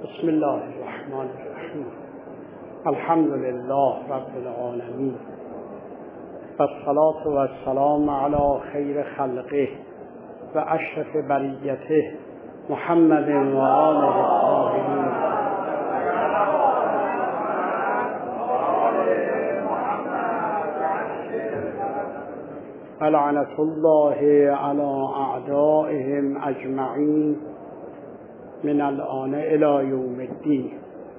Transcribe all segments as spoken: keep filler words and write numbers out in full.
بسم الله الرحمن الرحیم. الحمد لله رب العالمین و الصلاة و السلام علی خیر خلقه و اشرف بریته محمد و آله الطاهرین. لعنة الله علی اعدائهم اجمعین من الآن الی یوم الدین.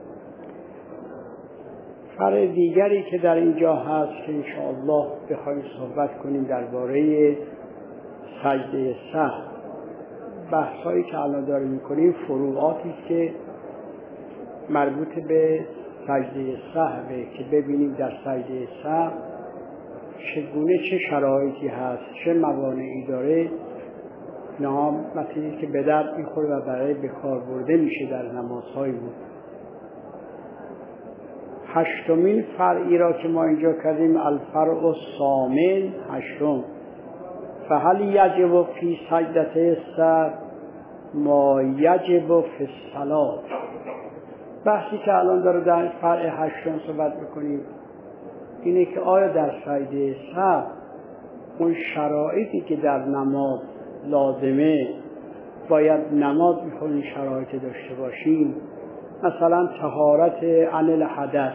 فرع دیگری که در اینجا هست که انشاءالله بخوایم صحبت کنیم درباره سجده سهو. بحثایی که الان داریم میکنیم فروعاتی که مربوط به سجده سهوه که ببینیم در سجده سهو چگونه چه شرایطی هست، چه موانعی داره. نه مطلبی که به درد میخوره و برای بکار برده میشه در نمازهای بود. هشتمین فرعی را که ما اینجا کردیم الفرع الثامن، هشتم، فهل یجب فی سجدة السهو ما یجب فی الصلاة. بحثی که الان داره در فرع هشتم صحبت میکنیم اینه که آیا در سجده سهو اون شرایطی که در نماز لازمه باید نماز میخونیم شرایط داشته باشیم. مثلا طهارت عن الحدث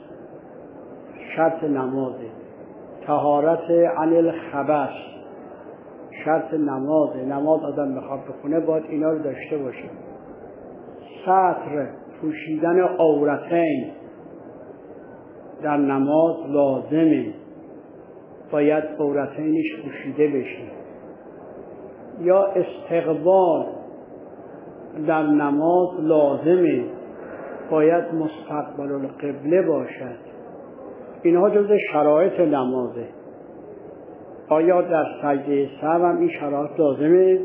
شرط نمازه، طهارت عن الخبث شرط نمازه. نماز آدم بخواد بخونه باید اینا رو داشته باشه. ستر پوشیدن عورتین در نماز لازمه، باید عورتینش پوشیده بشه. یا استقبال در نماز لازمه، باید مستقبل القبله باشد. اینها جزء شرایط نمازه. آیا در سجده سهو هم این شرایط لازمه؟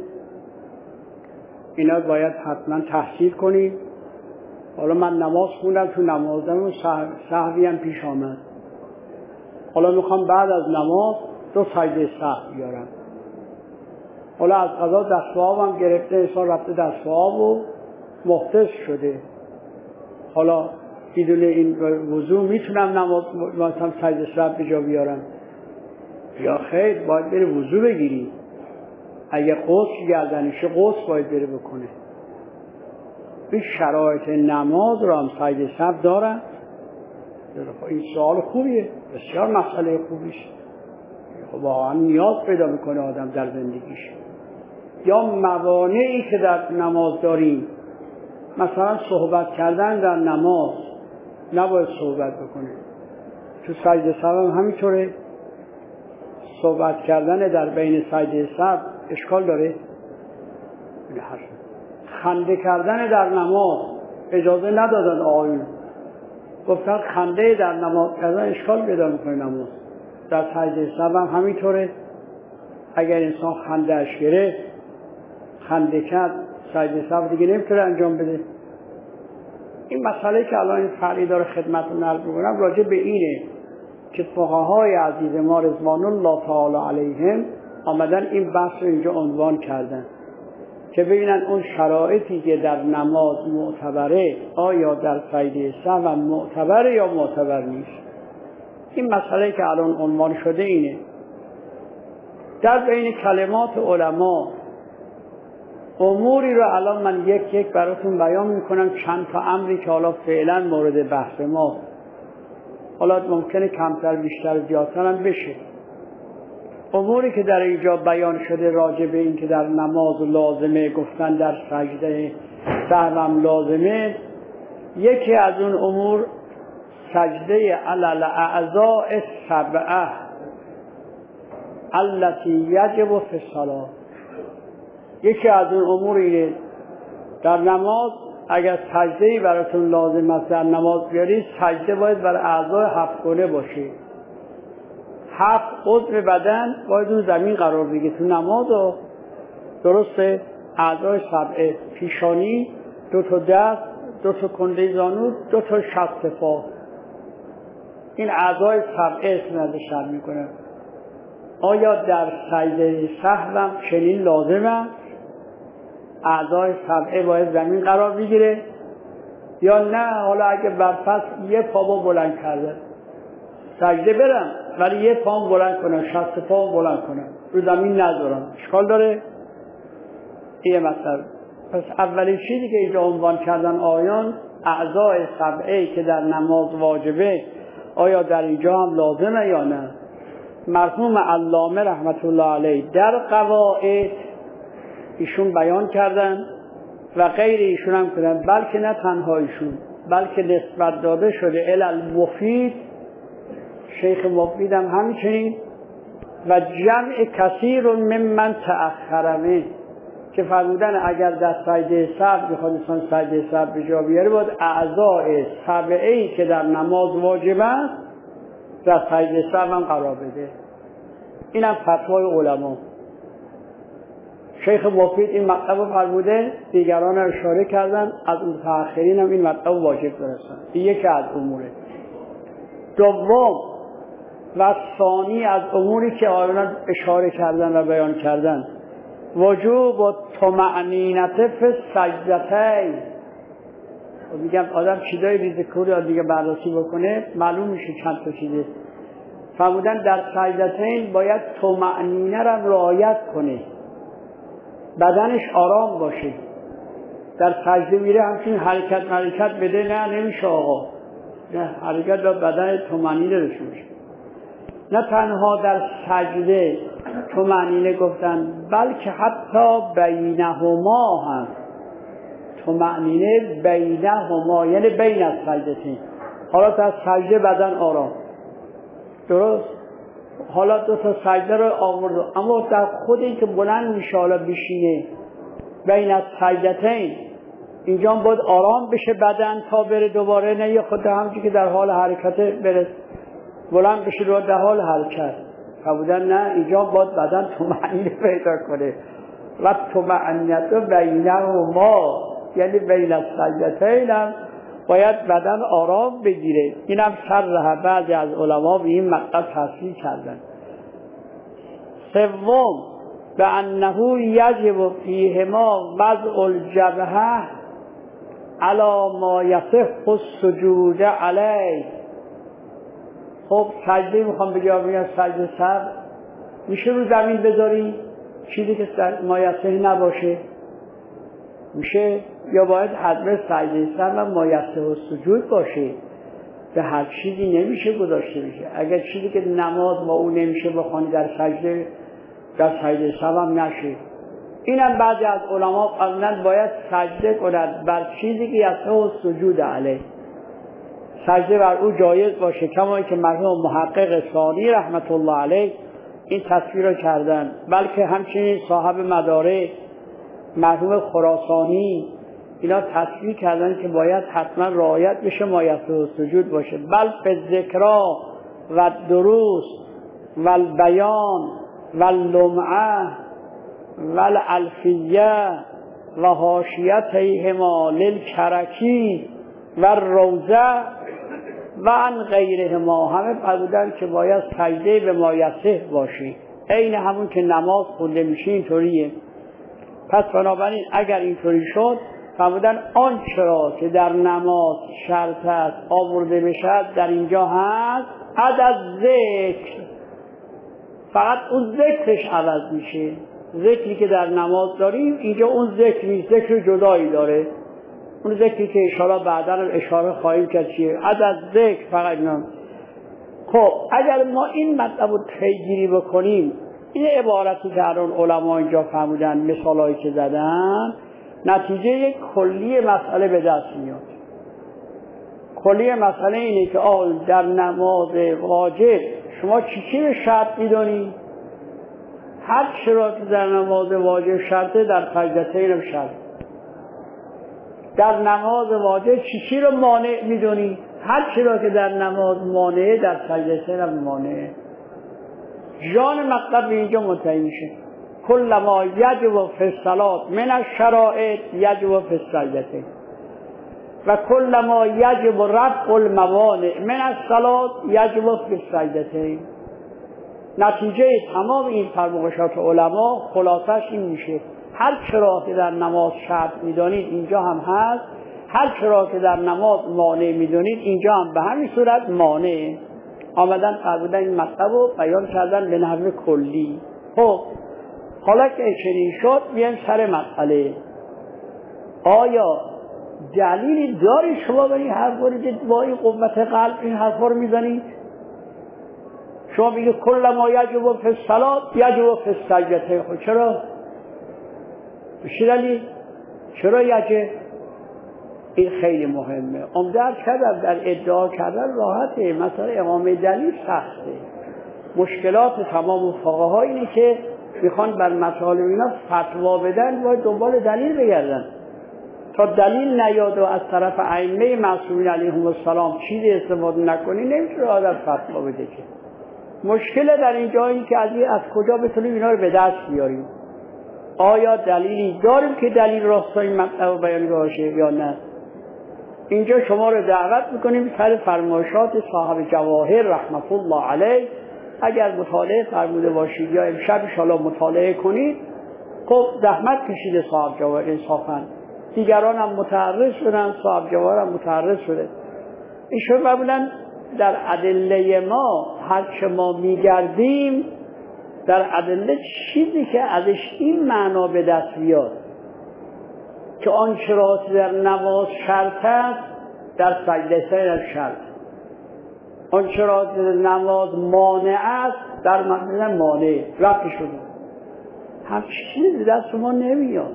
اینا باید حتما تحصیل کنیم. حالا من نماز خوندم، تو نمازم و سهوی هم پیش آمد، حالا میخوام بعد از نماز دو سجده سهو بیارم. حالا از قضا دست و آبم گرفته، انسان رفته دست و آب و محدث شده. حالا بدون این وضو میتونم نماز مثلا سجده سهو به جا بیارم یا خیر؟ باید بره وضو بگیری. اگه غسل گردنشه غسل باید بره بکنه. این شرایط نماز را هم سجده سهو دارن. این سوال خوبیه، بسیار مسئله خوبیش. واقعا نیاز پیدا میکنه آدم در زندگیش. یا موانعی که در نماز داریم، مثلا صحبت کردن در نماز نباید صحبت بکنه. تو سجده سهو هم همینطوره. صحبت کردن در بین سجده سهو اشکال داره. خنده کردن در نماز اجازه ندادن آقایون، گفتن خنده در نماز کردن اشکال پیدا میکنه. نماز در سجده سهو هم همینطوره. اگر انسان خنده اش گرفت، خنده کرد، سجده سهو دیگه نمیتونه انجام بده. این مسئله که الان این فرعی داره خدمتتون عرض می‌کنم راجع به اینه که فقهای عزیز ما رضوان الله تعالی علیهم آمدن این بحث رو اینجا عنوان کردن که ببینن اون شرایطی که در نماز معتبره آیا در سجده سهو هم معتبره یا معتبر نیست. این مسئله که الان عنوان شده اینه. در بین کلمات علما اموری رو الان من یک یک براتون بیان میکنم، چند تا امری که حالا فعلا مورد بحث ما، حالا ممکنه کمتر بیشتر زیادتر هم بشه. اموری که در اینجا بیان شده راجع به این که در نماز لازمه، گفتن در سجده سهو هم لازمه. یکی از اون امور سجده علی الاعضاء السبعه التي یجب فی الصلاة. یکی از اون امور اینه در نماز اگر سجده‌ای براتون لازم است در نماز بیارید، سجده باید بر اعضای هفت گونه باشه. هفت عضو بدن باید اون زمین قرار بگیره تو نماز. و درسته اعضای سبعه: پیشانی، دو تا دست، دو تا کنده زانو، دو تا شست پا. این اعضای سبعه اسم ازش شرح میکنه. آیا در سجده سهو هم چنین لازمه؟ اعضای سبعه باید زمین قرار بگیره. یا نه حالا اگه برفصل یه پا بلند کرده سجده برم ولی یه پام بلند کنم، شست پام بلند کنم، رو زمین نذارم، اشکال داره؟ این مطلب. پس اولین چیزی که اینجا عنوان کردن آیان اعضای سبعه که در نماز واجبه آیا در اینجا هم لازمه یا نه؟ مرحوم علامه رحمت الله علیه در قواعد ایشون بیان کردن و غیر ایشون هم کردن، بلکه نه تنها ایشون بلکه نسبت داده شده المفید، شیخ مفید هم همچنین و جمع کثیر ممن تأخرمه که فرمودن اگر در سجده سهو میخواد انسان سجده سهو به جا بیاره باید اعضای سبعه‌ای که در نماز واجب است در سجده سهو هم قرار بده. این هم فتوای علما. شیخ مفید این مطلب فرموده، دیگران اشاره کردن، از متأخرین هم این مطلب واجب دارستن. این یکی از اموره. دوم و ثانی از اموری که آیان اشاره کردن و بیان کردن وجوب و طمأنینه فی السجدتین. میگم آدم چیزای ریزکوری را دیگه بررسی بکنه معلوم میشه چند تا چیزه. فرمودن در سجدتین باید طمأنینه را رعایت کنه، بدنش آرام باشه. در سجده میره همچین حرکت حرکت بده، نه نمیشه آقا، نه حرکت را بدن طمأنینه داشته باشه. نه تنها در سجده طمأنینه گفتن بلکه حتی بینهما هم طمأنینه بینهما، یعنی بین از سجدتین. حالا در سجده بدن آرام، درست؟ حالا دو تا سجده رو آورد، اما در خود این که بلند میشه حالا بشینه بین از سجدتین اینجا باید آرام بشه بدن تا بره دوباره، نه یه خود همچی که در حال حرکت بره بلند بشه رو در حال حرکت. فرمودن نه، اینجا باید بدن طمأنینه پیدا کنه و طمأنینه بینهما، یعنی بین السجدتین هم باید بدن آرام بگیره. اینم شرح بعضی از علما به این مطلب تصریح کردن. سوم به انه یجب فیهما وضع الجبهه علی ما یصح السجود علیه. خب سجده میخوام بگم میگم سجده سر میشه رو زمین بذاری چیزی که مایسه نباشه میشه، یا باید حتما سجده سر و مایسه و سجود باشه؟ به هر چیزی نمیشه گذاشته بشه. اگر چیزی که نماز با اون نمیشه بخوانی در سجده در سجده سر هم نشه. اینم بعضی از علما فرمودن باید سجده کند بر چیزی که یسه و سجود علیه، سجده بر او جایز باشه، کما که مرحوم محقق ثانی رحمت الله علیه این تصویر رو کردن. بلکه همچنین صاحب مدارک مرحوم خراسانی اینا تصویر کردن که باید حتما رعایت بشه مایسه و سجود باشه. بل به ذکرا و دروس و البیان و اللمعه و الالفیه و حاشیتیهما للکرکی و روزه و عن غیرهما، همه فرمودن که باید سجده به مایسه باشی، عین همون که نماز خونده میشه اینطوریه. پس بنابراین اگر اینطوری شد فرمودن آنچه را که در نماز شرط است آورده بشد در اینجا هست عدد ذکر، فقط اون ذکرش عوض میشه. ذکری که در نماز داریم اینجا اون ذکر نیست، ذکر جدایی داره. اون ذکری که اشاره بعدا اشاره خواهیم کرد چیه؟ عدد ذکر فقط نام. خب اگر ما این مطلب رو پیگیری بکنیم، این عبارتی که الان علما اینجا فرمودن، مثالایی که زدن، نتیجه یک کلی مسئله به دست میاد. کلی مسئله اینه که آه در نماز واجب شما چی چی رو شرط میدونی؟ هر چی را که در نماز واجب شرطه در سجدتین هم شرط. در نماز واجب چی چی رو مانع میدونی؟ هر چی را که در نماز مانعه در سجدتین هم مانعه. جان مطلب به اینجا منتهی میشه. کل ما یجب فی الصلاة من الشرائط یجب فی السجدتین و کل ما یجب رفع الموانع من الصلاة یجب فی السجدتین. نتیجه تمام این فرمایشات علما خلاصش این میشه، هر چرا که در نماز شرط میدانید اینجا هم هست هر چرا که در نماز مانع میدونید اینجا هم به همین صورت مانع آمدن فرمودن این مطلب رو بیان کردن به نحو کلی. خب حالا که چنین شد بیایم سر مسئله، آیا دلیلی داری شما به این حرف برید با این قوت قلب این حرفا رو میزنید؟ شما میگه کل ما یجب فی الصلاة یجب فی السجدتین. خب چرا؟ چی دلیل؟ چرا یجب؟ این خیلی مهمه. عمده‌اش کردم در ادعا کردن راحته، مثلا اقامه دلیل سخته. مشکلات تمام فقها اینه که میخوان بر مسائل اینا فتوا بدن باید دنبال دلیل بگردن. تا دلیل نیاد و از طرف ائمه معصومین علیهم السلام چیزی استفاده نکنی نمیشه آدم فتوا بده. که مشکل در اینجا این که از از کجا بتونیم اینا رو به دست بیاریم؟ آیا دلیلی داریم که دلیل راستای این مطلب بیان باشه یا نه؟ اینجا شما رو دعوت میکنیم سر فرمایشات صاحب جواهر رحمت الله علیه. اگر مطالعه فرموده باشید یا امشب ان شاءالله مطالعه کنید، خب زحمت کشیده صاحب جواهر انصافا، دیگران هم متعرض شدن، صاحب جواهر هم متعرض شده. ایشون معمولا در ادله ما هر چه ما میگردیم در ادله چیزی که ازش این معنا به دست بیاد که آن چرا در نماز شرط است در سجده سر شرط، آن چرا در نماز مانع است در معنی مانع رفت شده. همچین چیزی دست ما نمیاد.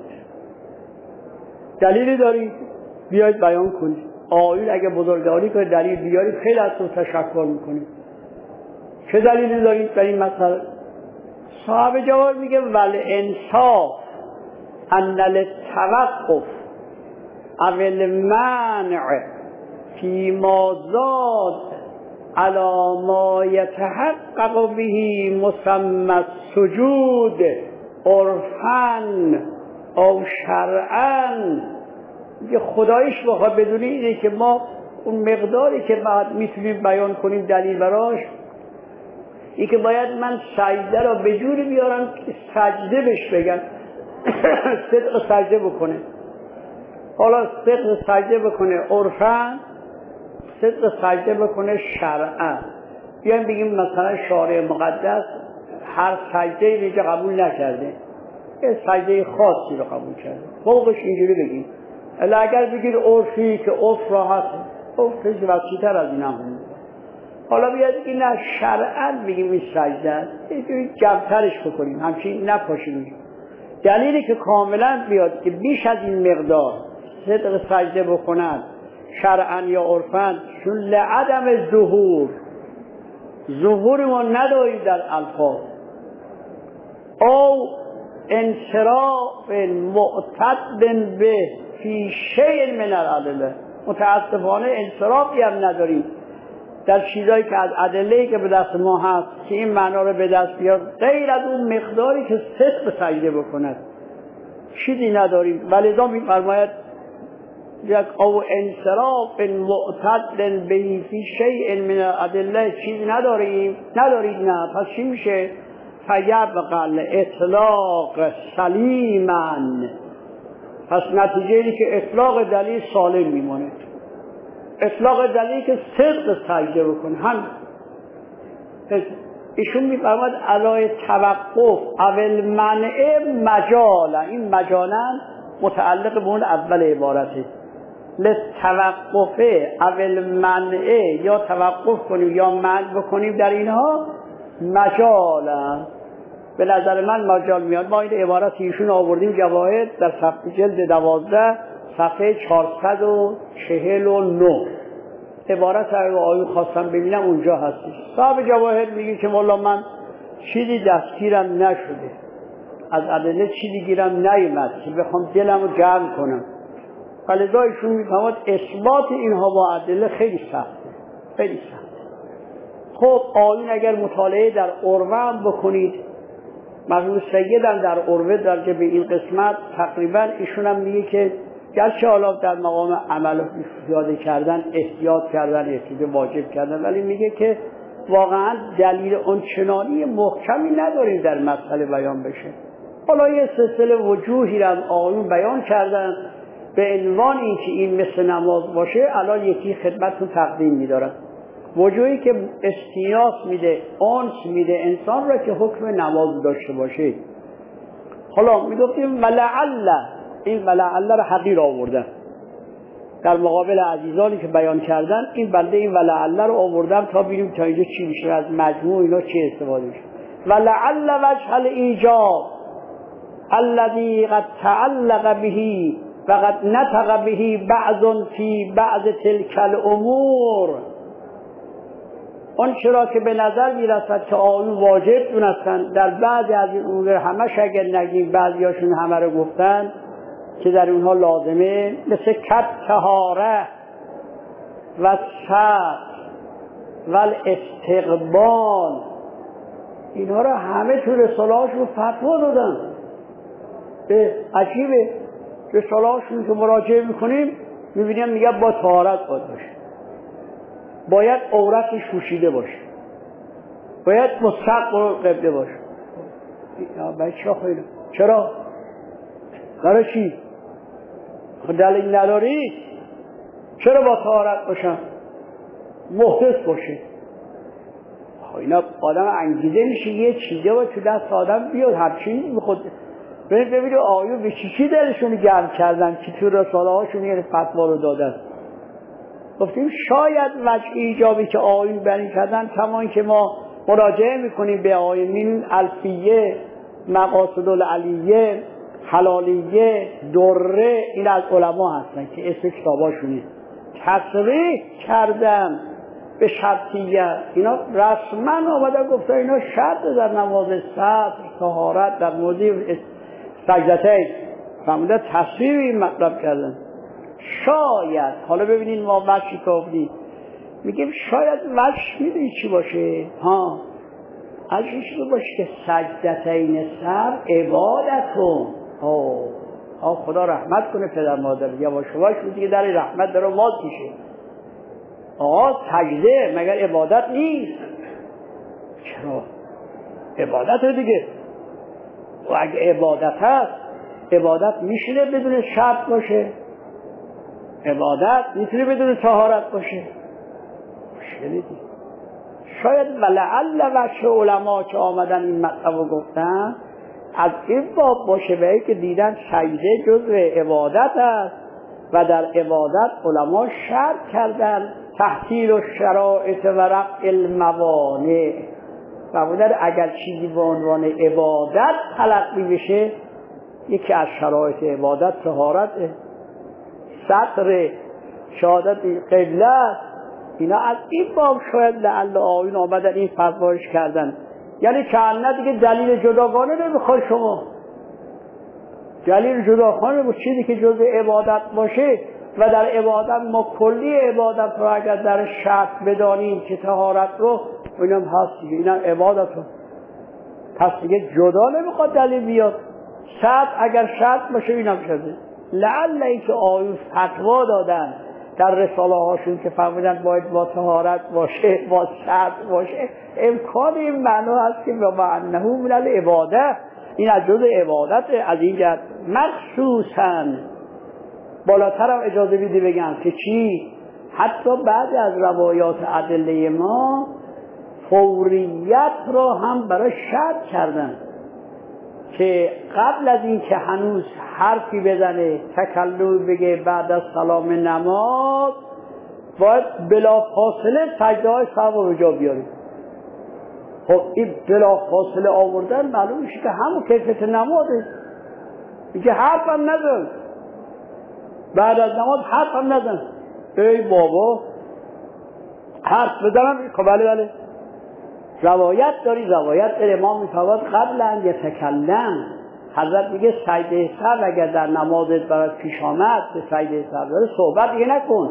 دلیلی دارید بیاید بیان کنید. آیون اگه بزرگواری کنید دلیل بیارید خیلی از تو تشکر میکنید. چه دلیلی دارید برای این مسئله؟ صاحب جواب میگه ول انصاف ان للتوقف او المنع فيما زاد على ما يتحقق به مسمى السجود عرفا او شرعا. یه خدایش بخواد بدونی اینه که ما اون مقداری که بعد میتونیم بیان کنیم دلیل براش این که باید من سجده را به جوری بیارم که سجده بهش بگن صدق سجده بکنه. حالا صدق سجده بکنه عرفاً، صدق سجده بکنه شرعاً. بیایم بگیم مثلا شارع مقدس هر سجده اینجا قبول نکرده، یه سجده خاصی رو قبول کرده، فوقش اینجوری بگیم. الا اگر بگید عرفی که عرف راحت عرف خیلی وسیع‌تر از این هم. حالا بیاد این نه شرعاً بگیم این سجده یه جوری جمع‌ترش بکنیم، همچین نپاشیم. دلیلی که کاملا بیاد که بیش از این مقدار صدق سجده بکنند شرعاً یا عرفاً، چون لعدم ظهور ظهور ما نداریم در الفاظ او انصراف معتد به فی شیء من الادله. متاسفانه انصرافی هم نداریم در چیزایی که از ادله‌ای که به دست ما هست که این معنا رو به دست بیاد غیر از اون مقداری که صدق سجده بکند چیزی نداریم. ولذا می‌فرماید یک او انصراف معتد به فی شیء من الادله، چیزی نداریم ندارید نه. پس چی میشه؟ فیبقى اطلاق سلیما. پس نتیجه اینه که اطلاق دلیل سالم میمونه. اطلاق دلیل که صدق سجده بکن هم. ایشون میفرماد علای توقف اول منع مجالا، این مجالا متعلق به اون اول عبارته. لتوقف اول منع، یا توقف کنیم یا منع بکنیم در اینها مجالا. به نظر من مجال میاد. ما این عبارت ایشون آوردیم جواهر در صفحه جلد دوازده صفحه چهارصد و چهل و نه. عبارت رو آیون خواستم ببینم اونجا هستش. صاحب جواهر میگه که والا من چیزی دستگیرم نشده، از ادله چیزی گیرم نیامد که بخوام دلم رو گرم کنم. فلذا ایشون میفهمد اثبات اینها با ادله خیلی سخته، خیلی سخته. خب آیون اگر مطالعه در عروه هم بکنید، مرحوم سیدم در عروه درجه به این قسمت تقریبا ایشون هم میگه که گرچه حالا در مقام عمل و پیاده کردن احتیاط کردن احتیاط واجب کردن، ولی میگه که واقعا دلیل اون چنانی محکمی نداریم در مسئله بیان بشه. حالا یه سلسله وجوهی را آیون بیان کردن به عنوان اینکه این مثل نماز باشه الان یکی خدمتتون تقدیم می‌دارم. وجوهی که استیاس میده، انس میده انسان را که حکم نماز داشته باشه. حالا میگفتیم ولعل، این ولعل را حقیر آوردن در مقابل عزیزانی که بیان کردن. این بنده این ولعل رو آوردم تا ببینیم تا اینجا چی میشه، از مجموع اینا چی استفاده میشه. ولعل وجه الایجاب الذي قد تعلق به و قد نطق به بعض فی بعض تلک الامور، اون چرا که به نظر میرسد که آیون واجب دونستن در بعضی از این امور، همش اگر نگیم بعضی هاشون همه رو گفتن که در اونها لازمه، مثل کت طهاره و سطر و الاستقبال، اینها رو همه تو رساله هاشون فتوا دادن. عجیبه رساله هاشون که مراجعه میکنیم میبینیم میگه با طهارت باید باشه، باید عورتش پوشیده باشه، باید مستقبل قبله باشه. بچه خیلی چرا؟ برای چی؟ دلیل نداری؟ چرا با طهارت باشن؟ محدث باشه. اینا آدم انگیزه میشه یه چیزه و تو دست آدم بیاد هرچی بخود ببینید ببینید آیو به چی چی دلشون گرم کردن که تو رساله هاشون یه فتوا رو دادن. گفتیم شاید وجه ایجابی که آیون بیان کردن کمان که ما مراجعه میکنیم به آیین الفیه، مقاصد العلیه، حلالیه، دره، این از علما هستن که اسم کتاباشونه. تصریح کردن به شرطیه، اینا رسما آمدن گفتن اینا شرط در نماز سطر، طهارت، در موضع سجدتین فرمودن، تصریح این مطلب کردن. شاید حالا ببینید ما وجهی که آوردیم میگیم شاید وجه میدونی چی باشه؟ ها وجهش رو باشه که سجدتین سر عبادتون. آه آه خدا رحمت کنه پدر مادر، یواش یواش دیگه در رحمت داره واز میشه. آه سجده مگر عبادت نیست؟ چرا؟ عبادت دیگه. و اگه عبادت هست، عبادت میشه بدون شرط باشه؟ عبادت میتونه بدون طهارت باشه؟ شنیدی؟ شاید ولعل وجه علما که آمدن این مطلب رو گفتن از این باب باشه، به که دیدن سجده جزء عبادت است و در عبادت علما شرط کردن تحصیل و شرایط و رفع الموانع. و بودن اگر چیزی به عنوان عبادت تلقی بشه، یکی از شرایط عبادت طهارته، سطر، شهادت قبله، اینا از این باب شاید لعل آیون آمدن این فرمایش کردن. یعنی که نه دیگه دلیل جداگانه نمیخواد شما، دلیل جداگانه با چیزی که جزء عبادت باشه و در عبادت ما کلی عبادت رو اگر در شرط بدانیم که طهارت رو، اینم هست دیگه، اینم عبادت رو، پس دیگه جدا نمیخواد دلیل بیاد. شرط اگر شرط باشه اینم شده. لعل این که آیون فتوا دادن در رساله هاشون که فرمودن باید با طهارت باشه، با شرط باشه، امکان این معنا هست که با انه من العباده، این از جزء عبادت. از این جهت مخصوصا بالاتر هم اجازه بیدی بگم که چی؟ حتی بعد از روایات ادله ما فوریت را هم برای شرط کردن که قبل از این که هنوز حرفی بزنه، تکلم بگه، بعد از سلام نماز باید بلا فاصله سجده های سهو رو جا بیاریم. خب این بلا فاصله آوردن معلوم میشه که همون کیفیت نمازه. میگه حرف هم نزن، بعد از نماز حرف هم نزن. ای بابا حرف بزنم؟ خب بله بله روایت داری، روایت در امام میتواد قبل ان یتکلم، حضرت میگه سجده سر اگر در نمازت برات پیش آمد به سجده سر داره صحبت دیگه نکن،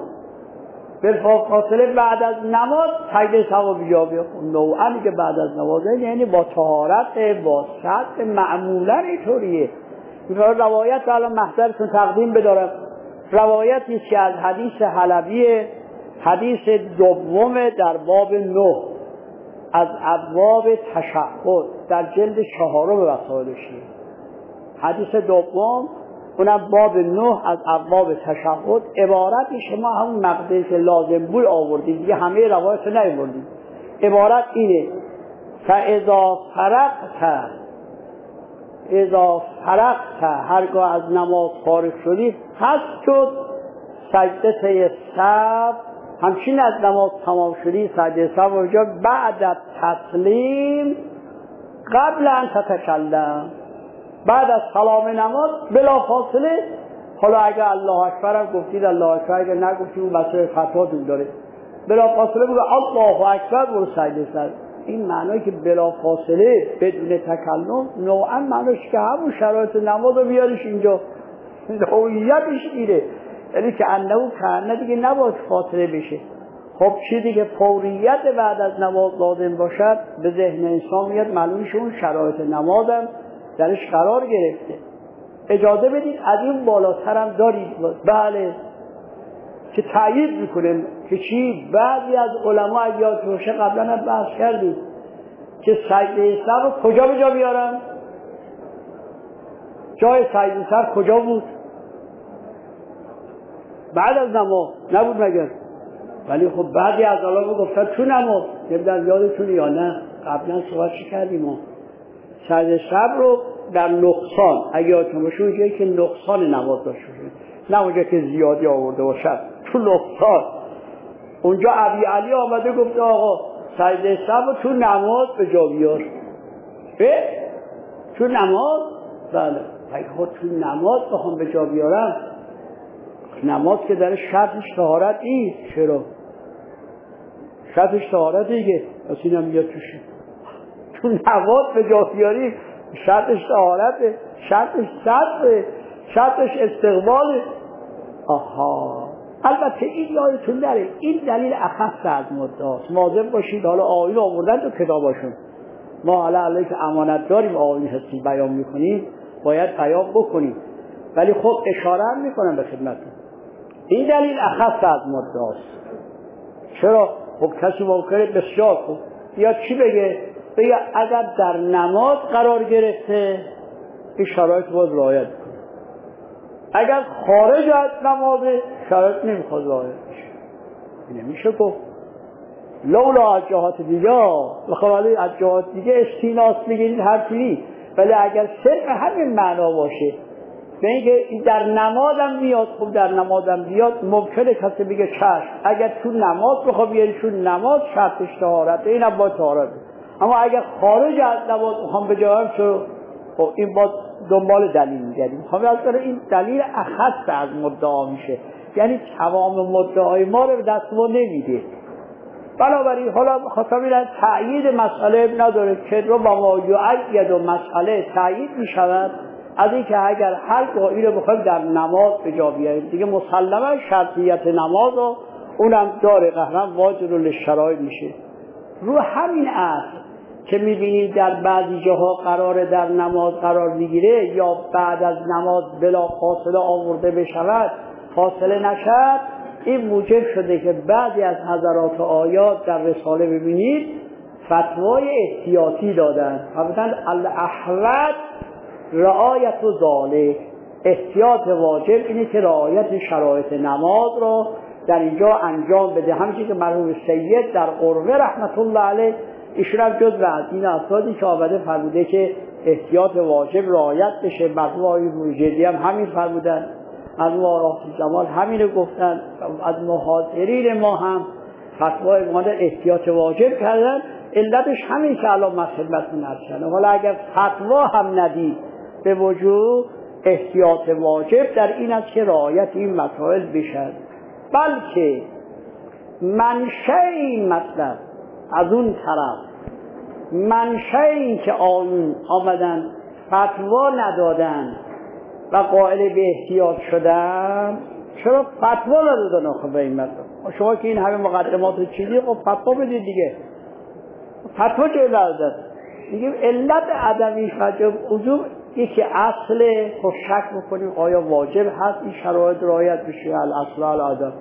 بالفاصله بعد از نماز سجده سر رو بجا بیار. نوعا میگه بعد از نماز یعنی با طهارت، با سطر، معمولا اینطوریه. میتواد روایت الان محضرتون تقدیم بدارم. روایتی که از حدیث حلبی، حدیث دوم در باب نه از ابواب تشهد در جلد چهارم وسائل شیعه، حدیث دوم اونم باب نه از ابواب تشهد. عبارتش ما همون مقطعی که لازم بود آوردیم دیگه، همه روایت رو نیاوردیم. عبارت اینه: فاذا فرغت، اذا فرغت، هرگاه از نماز فارغ شدی، هست شد سجده سهو، همچین از نماز تمام شدی سجده سهو اونجا بعد تسلیم قبل ان تتکلم، بعد از سلام نماز بلا فاصله. حالا اگه الله اکبر هم گفتید الله اکبر، اگه نگفتید اون مسئله فتواتون داره، بلا فاصله بگو الله اکبر برو سجده سهو. این معنایی که بلا فاصله بدون تکلم نوعا معناش که همون شرایط نماز رو بیاریش اینجا، هویتش اینه، یعنی که انه کنه دیگه نباید فاصله بشه. خب چیزی که فوریت بعد از نماز لازم باشد به ذهن انسان میاد، معلومش اون شرایط نمازم درش قرار گرفته. اجازه بدید از این بالاتر هم دارید. بله که تأیید میکنه که چی؟ بعضی از علما اگه باشه قبلا هم بحث کردیم که سجده سهو کجا به جا بیارن؟ جای سجده سهو کجا بود؟ بعد از نماز نبود مگر؟ ولی خب بعضی از علما گفتن تو نماز. نمیدونم یادتون یا نه، قبلا صحبت کردیم ما سجده سهو رو در نقصان، اگه یادتون باشه اونجایی که نقصان نماز داشته باشه، نه اونجا که زیادی آورده باشد، تو نقصان. اونجا ابی علی آمده گفته آقا سجده سهو تو نماز به جا بیار. اه؟ تو نماز؟ بله. اگه خود تو نماز بخوام به جا بیارم، نماز که در شرطش طهارت نیست. چرا؟ شرطش طهارت دیگه، پس اینم میاد توشه. تو نماز به جا بیاری شرطش طهارته، شرطش صدقه، شرطش استقباله. آها، البته این یادتون نره این دلیل اخص از مدعاست. مواظب باشید. حالا آیین آوردن تو کتاباشون، ما حالا علیه که امانت داریم آیین هستی بیان میکنیم باید بیان بکنیم، ولی خب اشاره هم میکنم به خدمتون این دلیل اخص از مدعاست. چرا؟ خب کسی ممکنه بسیار خوب یا چی بگه؟ بگه اگر در نماز قرار گرفته این شرایط باید رعایت کنه، اگر خارج از نماز شرایط نمیخواد رعایت بشه. نمیشه گفت لولا از جهات دیگه، بخواهی از جهات دیگه استیناس میگیرید حرفی نیست، ولی اگر صرف همین معنا باشه به اینکه در نمازم میاد، خب در نمازم بیاد ممکنه کسی بگه چشم، اگر تو نماز بخواه بیاری چون نماز شرطش طهارته، اینم با طهارته، اما اگر خارج از نماز میخوام بجایم چرا؟ خب این با دنبال دلیل میگردیم. خب از داره این دلیل اخص از مدعا میشه، یعنی تمام مدعای ما رو دست ما نمیده. بنابراین حالا خواستم اینه تأیید مسئله نداره که رو با ما یعید و مسئله تأیید میشود از این که اگر هر گاهی رو بخوایم در نماز به جا بیاریم دیگه مسلما شرطیت نماز رو اونم داره، قهرم واجب للشرایط میشه. رو همین اصل که میبینید در بعضی جاها قرار در نماز قرار میگیره یا بعد از نماز بلا فاصله آورده بشود فاصله نشد، این موجب شده که بعضی از حضرات آیات در رساله ببینید فتوای احتیاطی دادن. فرمودند الاحوط رعایت و ذالک، احتیاط واجب اینه که رعایت شرایط نماز را در اینجا انجام بده. همچنین که مرحوم سید در قربه رحمت الله علیه ایشون هم جزو از این افرادی که آمده فرموده که احتیاط واجب رعایت بشه. مرحوم آقای بروجردی هم همین فرمودن، مرحوم آراف جمال همین رو گفتن، از محاضرین ما هم فتوای ما احتیاط واجب کردن. علتش همین که الان من خدمتتون عرض کردم. حالا اگر فتوا هم ندید به وجود احتیاط واجب در این است که رعایت این مسائل بشد، بلکه منشأ این مطلب از اون طرف، منشأ این که آیون آمدن فتوا ندادن و قائل به احتیاط شدن، چرا فتوا ندادن آخه به این مطلب؟ شما که این همه مقدمات رو چیزی خب فتوا بدید دیگه. فتوا چه ندادن دیگه؟ علت عدمی وجوب وجوب یکی اصل خب شک بکنیم آیا واجب هست این شرایط رعایت بشه. الاصل العدم،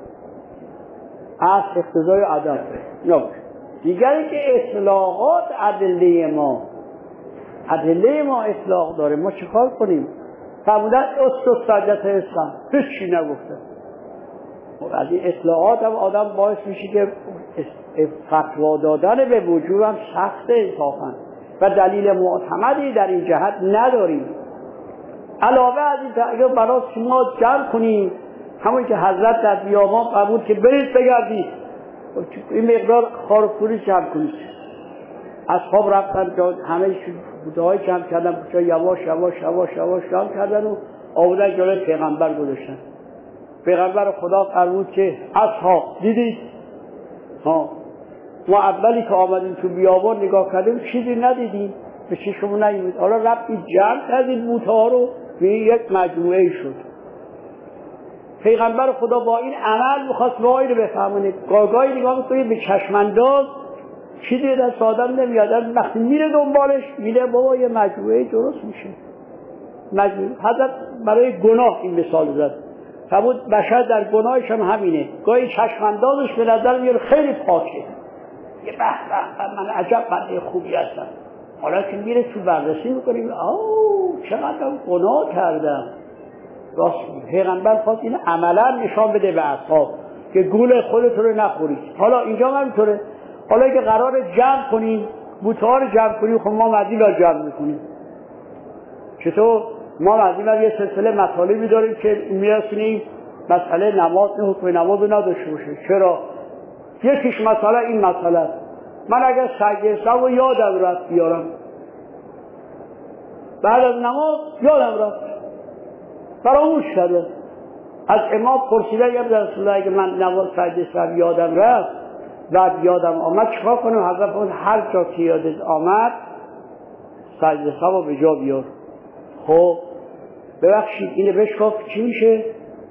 اصل اقتضای عدم. نه دیگری که اطلاقات ادله ما ادله ما اطلاق داره، ما چیکار کنیم؟ فرمودن اسکت سجدت اسلام، هیچ چی نگفته. از این اطلاعات هم آدم باعث میشه که فتوا دادن به وجوب هم سخته انصافا و دلیل معتمدی در این جهت نداریم. علاوه از این اگر برای شما جمع کنیم همون که حضرت در بیابان قبول که برید بگردید این مقدار خارپوری جمع کنید. اصحاب رفتن همه بودهای جمع کردن بچه یواش یواش یواش یواش جمع کردن و آوردن جلوی پیغمبر گذاشتن. پیغمبر خدا فرمود که اصحاب دیدید ها ما اولی که آمدیم تو بیابان نگاه کردیم چیزی ندیدیم به چشمون نیامد، حالا رفتید جمع کردید بوتها رو به یک مجموعه شد. پیغمبر خدا با این عمل میخواست وای رو بفهمونه. گاگاهی نگاه میکنید به چشمانداز چیزی دست آدم نمیاد، وقتی میره دنبالش میره بابا یه مجموعه درست میشه. مجموعه حضرت برای گناه این مثال زد، فرمود بشر در گناهش هم همینه، گاهی چشماندازش به نظر میاد خیلی پاکه، یه به به من عجب بنده خوبی هستم، حالا که میره تو بررسی میکنیم آو چقدر گناه کردم. راست میگه. پیغمبر خواست این عملا نشان بده به اصحاب که گول خودتون رو نخورید. حالا اینجا هم اینطوره، حالا که قرار جمع کنیم بوت‌ها رو جمع کنیم، خب ما مدین رو جمع میکنیم. چطور؟ ما مدین رو یه سلسله مطالبی داریم که میرسونیم مسئله نماز حکم نماز رو نداشته باشه. چرا؟ یکیش مسئله این مسئله من اگر سجده سهو یادم رفت بیارم بعد از نماز یادم رفت فراموش کرده، از امام پرسیده یا رسول الله اگه من نماز سجده سهو یادم رفت بعد یادم آمد چیکار کنم؟ حضرت فرمود هر جا که یادت آمد سجده سهو به جا بیار. خب ببخشید اینو بشکاف چی میشه؟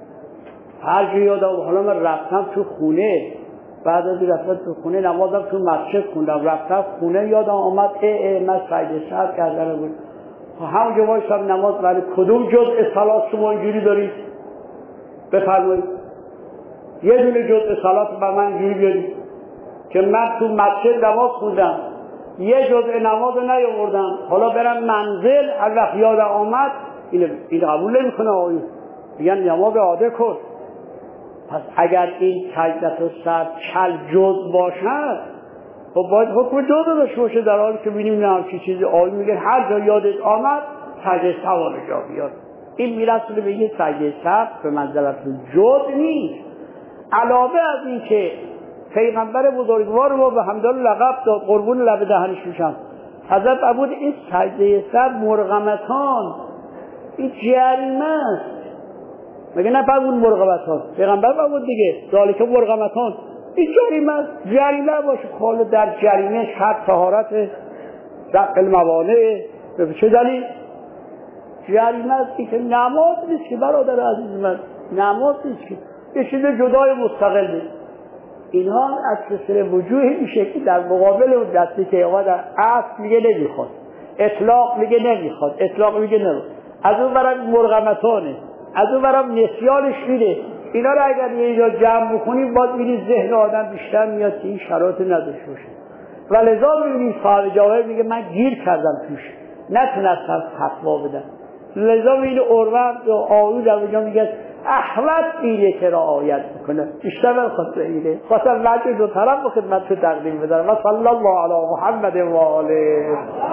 هر جا یادم حالا من رفتم تو خونه، بعد از رفتم تو خونه نمازم تو مسجد خوندم، رفتم خونه یادم آمد ای ای من سجده سهو کردم بود. همونجا وایسم نماز برای کدوم جزء صلات شما اینجوری دارید؟ بفرمایید یه دونه جزء صلات بر من اینجوری بیارید که من تو مسجد نماز خوندم یه جزء نماز رو نیاوردم، حالا برم منزل هر وقت یادم آمد این این قبول نمیکنه. آقایون میگن نماز عاده کن. پس اگر این سجدت و سهو چل جزء باشد خب باید حکم جزء داشته باشه، در حالی که ببینیم نه همچین چیزی. آقایون میگن هر جا یادت آمد سجده سهو رو جا بیار. این میرسونه به یه سجده سهو به منزلت جزء نیست. علاوه از این که پیغمبر بزرگوار ما به حمدالله لقب داد قربون لب دهنش میشم، حضرت فرمود این سجده سهو مرغمتان این جریمه است. مگه نه فرمود مرغمتان؟ پیغمبر فرمود دیگه ذالک مرغمتان این جریمه است. جریمه باشه حالا در جریمه شرط طهارت دفع الموانع به چه دلیل؟ جریمه است که نماز نیست که برادر عزیز من، نماز نیست که یه چیز جدای مستقله. اینها از سلسله وجوهی میشه که در مقابل اون دستی که آقا در اصل میگه نمیخواد، اطلاق میگه نمیخواد، اطلاق میگه نمیخواد، از اون برم مرغمتانه، از اون برم نسیانش میده. اینا رو اگر یه جا جمع بکنیم باید بینید ذهن آدم بیشتر میاد که این شرایط نداشته باشه و لذا ببینید صاحب جواهر میگه من گیر کردم توش نتونستم فتوا بدم. لذا ببینید اروند و آیو در اونجا میگه احمد اینه که رعایت میکنه، بیشتر من خواست اینه خواستم وجه دو طرف با خدمت تو تقدیم بدارم. و صلی الله علی محمد و آله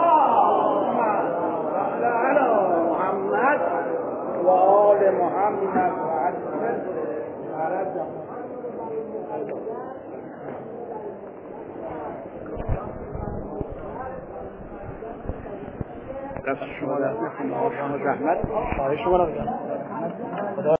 محمد و آل محمد دست شما در شما زحمت شما را